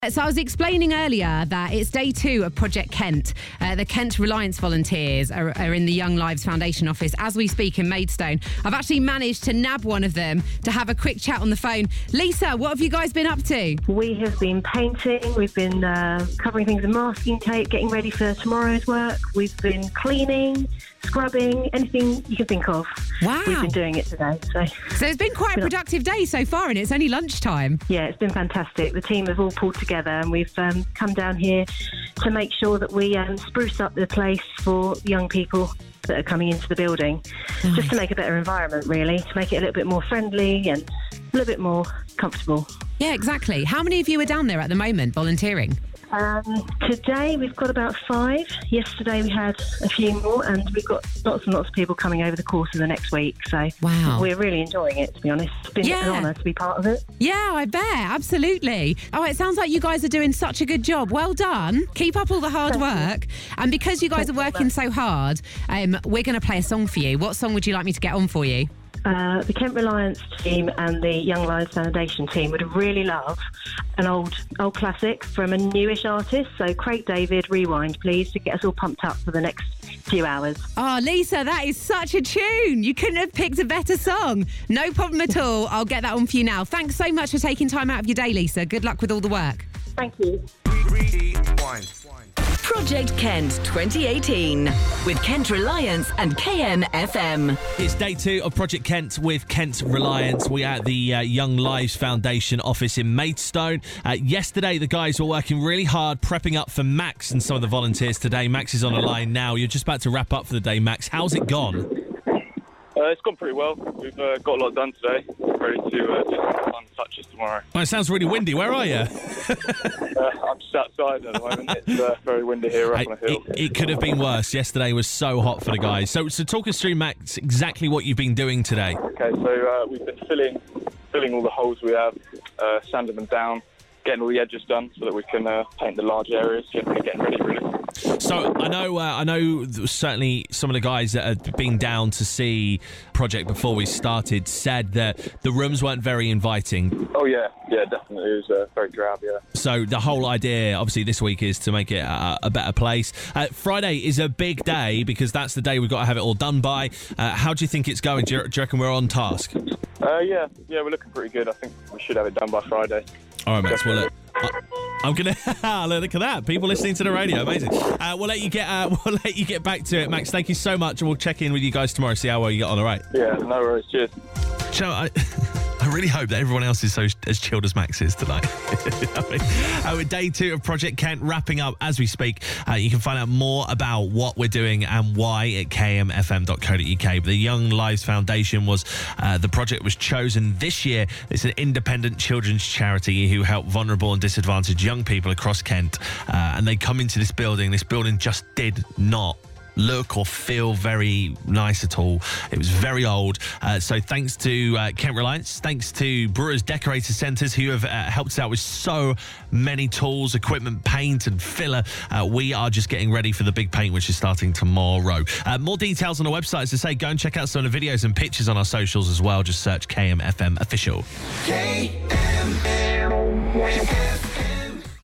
So I was explaining earlier that it's day 2 of Project Kent. The Kent Reliance volunteers are in the Young Lives Foundation office as we speak in Maidstone. I've actually managed to nab one of them to have a quick chat on the phone. Lisa, what have you guys been up to? We have been painting, we've been covering things with masking tape, getting ready for tomorrow's work. We've been cleaning, scrubbing, anything you can think of. Wow. We've been doing it today. So it's been quite a productive day so far, and it's only lunchtime. Yeah, it's been fantastic. The team have all pulled together and we've come down here to make sure that we spruce up the place for young people that are coming into the building. Nice. Just to make a better environment, really, to make it a little bit more friendly and a little bit more comfortable. Yeah, exactly. How many of you are down there at the moment volunteering? Today we've got about 5. Yesterday we had a few more, and we've got lots and lots of people coming over the course of the next week. So wow, we're really enjoying it, to be honest. It's been an honour to be part of it. Yeah, I bet. Absolutely. Oh, it sounds like you guys are doing such a good job. Well done. Keep up all the hard work. And because you guys are working so hard, we're going to play a song for you. What song would you like me to get on for you? The Kent Reliance team and the Young Lives Foundation team would really love an old classic from a newish artist. So Craig David, Rewind, please, to get us all pumped up for the next few hours. Oh, Lisa, that is such a tune. You couldn't have picked a better song. No problem at all. I'll get that on for you now. Thanks so much for taking time out of your day, Lisa. Good luck with all the work. Thank you. Project Kent 2018 with Kent Reliance and KMFM. It's day 2 of Project Kent with Kent Reliance. We're at the Young Lives Foundation office in Maidstone. Yesterday, the guys were working really hard prepping up for Max and some of the volunteers today. Max is on the line now. You're just about to wrap up for the day, Max. How's it gone? It's gone pretty well. We've got a lot done today. Ready to do some fun touches tomorrow. Oh, it sounds really windy. Where are you? I'm just outside at the moment. It's very windy here up on a hill. It could have been worse. Yesterday was so hot for the guys. So talk us through, Max, exactly what you've been doing today. Okay, so we've been filling all the holes we have, sanding them down, getting all the edges done so that we can paint the large areas, generally getting ready, really. So I know certainly some of the guys that had been down to see Project before we started said that the rooms weren't very inviting. Oh yeah, definitely. It was very drab, yeah. So the whole idea, obviously, this week is to make it a better place. Friday is a big day because that's the day we've got to have it all done by. How do you think it's going? Do you reckon we're on task? Yeah, we're looking pretty good. I think we should have it done by Friday. All right, Max. Well, look, I'm gonna look at that. People listening to the radio, amazing. We'll let you get back to it, Max. Thank you so much, and we'll check in with you guys tomorrow. See how well you get on. All right. Yeah, no worries. Cheers. I really hope that everyone else is as chilled as Max is tonight. With day 2 of Project Kent wrapping up as we speak. You can find out more about what we're doing and why at kmfm.co.uk. The Young Lives Foundation was the project was chosen this year. It's an independent children's charity who help vulnerable and disadvantaged young people across Kent. And they come into this building. This building just did not look or feel very nice at all. It was very old. So thanks to Kent Reliance, thanks to Brewers Decorator Centres who have helped us out with so many tools, equipment, paint and filler. We are just getting ready for the big paint, which is starting tomorrow. More details on the website. As I say, go and check out some of the videos and pictures on our socials as well. Just search KMFM Official. KMFM.